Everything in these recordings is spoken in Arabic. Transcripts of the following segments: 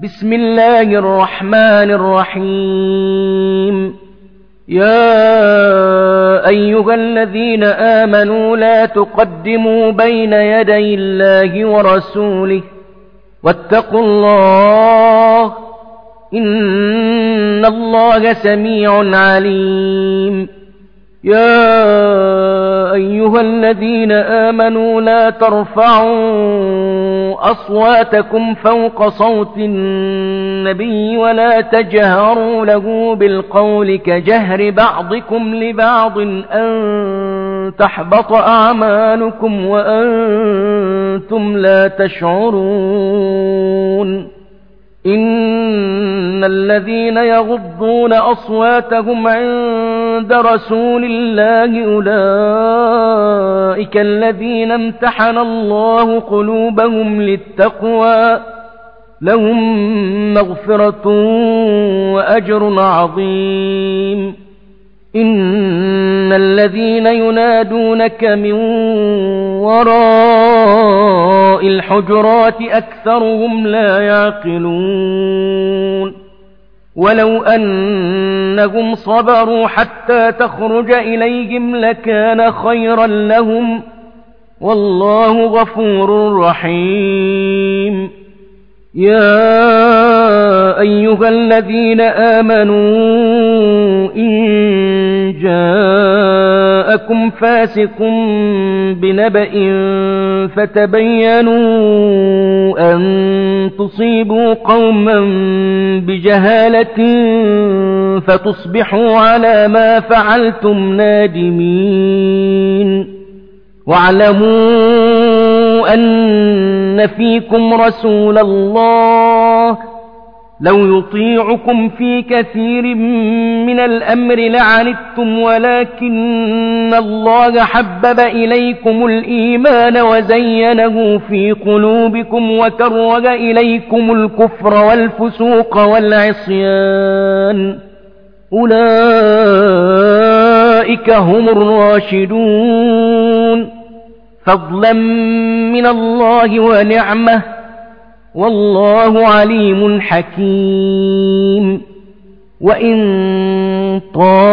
بسم الله الرحمن الرحيم. يا أيها الذين آمنوا لا تقدموا بين يدي الله ورسوله واتقوا الله إن الله سميع عليم. يا أيها الذين آمنوا لا ترفعوا أصواتكم فوق صوت النبي ولا تجهروا له بالقول كجهر بعضكم لبعض أن تحبط أعمالكم وأنتم لا تشعرون. إن الذين يغضون أصواتهم عند رسول الله أولئك الذين امتحن الله قلوبهم للتقوى لهم مغفرة وأجر عظيم. إن الذين ينادونك من وراء الحجرات أكثرهم لا يعقلون. ولو أنهم صبروا حتى تخرج إليهم لكان خيرا لهم والله غفور رحيم. يا أيها الذين آمنوا إن جاءكم فاسق بنبأ فتبينوا أن تصيبوا قوما بجهالة فتصبحوا على ما فعلتم نادمين. واعلموا أن فيكم رسول الله لو يطيعكم في كثير من الأمر لعنتم ولكن الله حبب إليكم الإيمان وزينه في قلوبكم وكره إليكم الكفر والفسوق والعصيان أولئك هم الراشدون فضلا من الله ونعمه والله عليم حكيم. وإن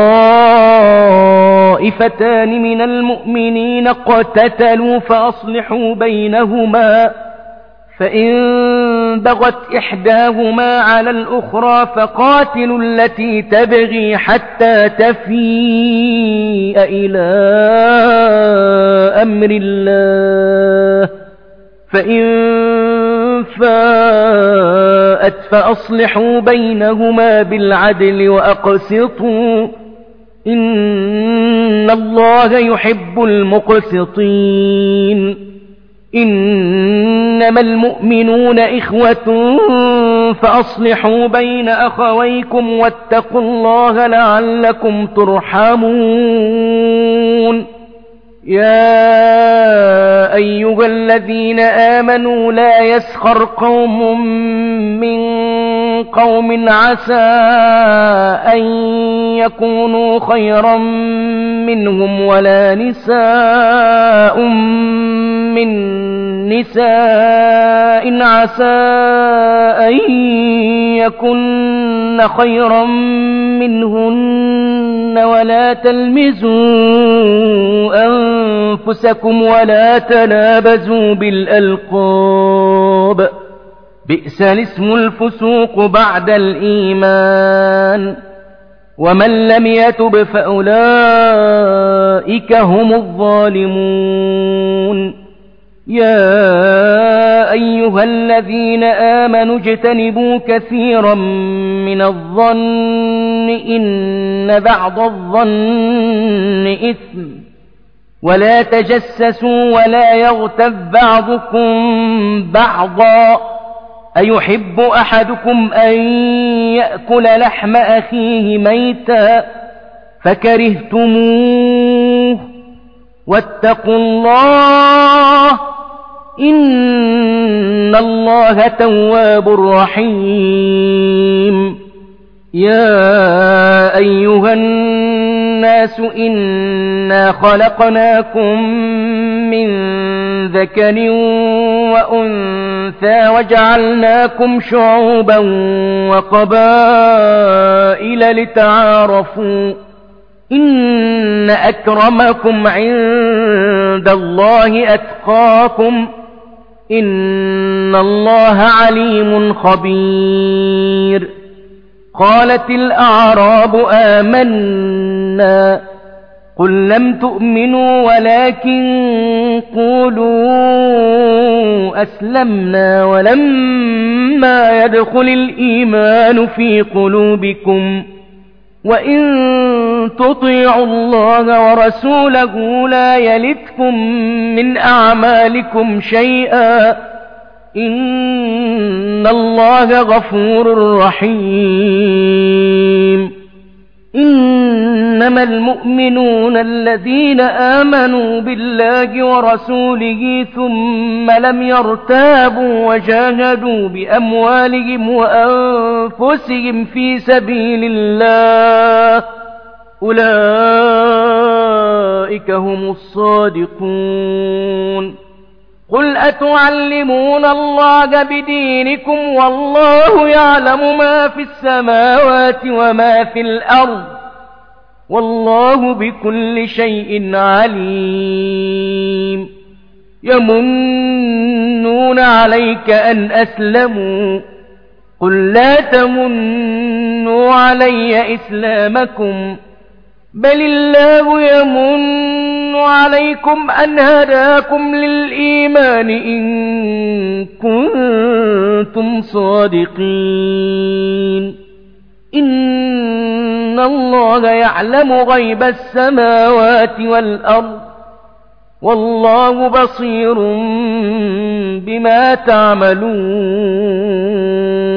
طائفتان من المؤمنين اقتتلوا فأصلحوا بينهما فإن بغت إحداهما على الأخرى فقاتلوا التي تبغي حتى تفيء إلى أمر الله فإن فاءت فأصلحوا بينهما بالعدل وأقسطوا إن الله يحب المقسطين. إنما المؤمنون إخوة فأصلحوا بين أخويكم واتقوا الله لعلكم ترحمون. يا أيها الذين آمنوا لا يسخر قوم من قوم عسى أن يكونوا خيرا منهم ولا نساء من نساء عسى أن يكن خيرا منهن ولا تلمزوا أنفسكم ولا تنابزوا بالألقاب بئس الاسم الفسوق بعد الإيمان ومن لم يتب فأولئك هم الظالمون. يا أيها الذين آمنوا اجتنبوا كثيرا من الظن إن بعض الظن إثم ولا تجسسوا ولا يغتب بعضكم بعضا أيحب أحدكم أن يأكل لحم أخيه ميتا فكرهتموه واتقوا الله إن الله تواب رحيم. يا أيها الناس إنا خلقناكم من ذكر وأنثى وجعلناكم شعوبا وقبائل لتعارفوا إن أكرمكم عند الله أتقاكم إن الله عليم خبير. قالت الأعراب آمنا قل لم تؤمنوا ولكن قولوا أسلمنا ولما يدخل الإيمان في قلوبكم وإن تطيعوا الله ورسوله لا يلتكم من أعمالكم شيئا إن الله غفور رحيم. إنما المؤمنون الذين آمنوا بالله ورسوله ثم لم يرتابوا وجاهدوا بأموالهم وأنفسهم في سبيل الله أولئك هم الصادقون. قل أتعلمون الله بدينكم والله يعلم ما في السماوات وما في الأرض والله بكل شيء عليم. يمنون عليك أن أسلموا قل لا تمنوا علي إسلامكم بل الله يمن عليكم أن هداكم للإيمان إن كنتم صادقين. إن الله يعلم غيب السماوات والأرض والله بصير بما تعملون.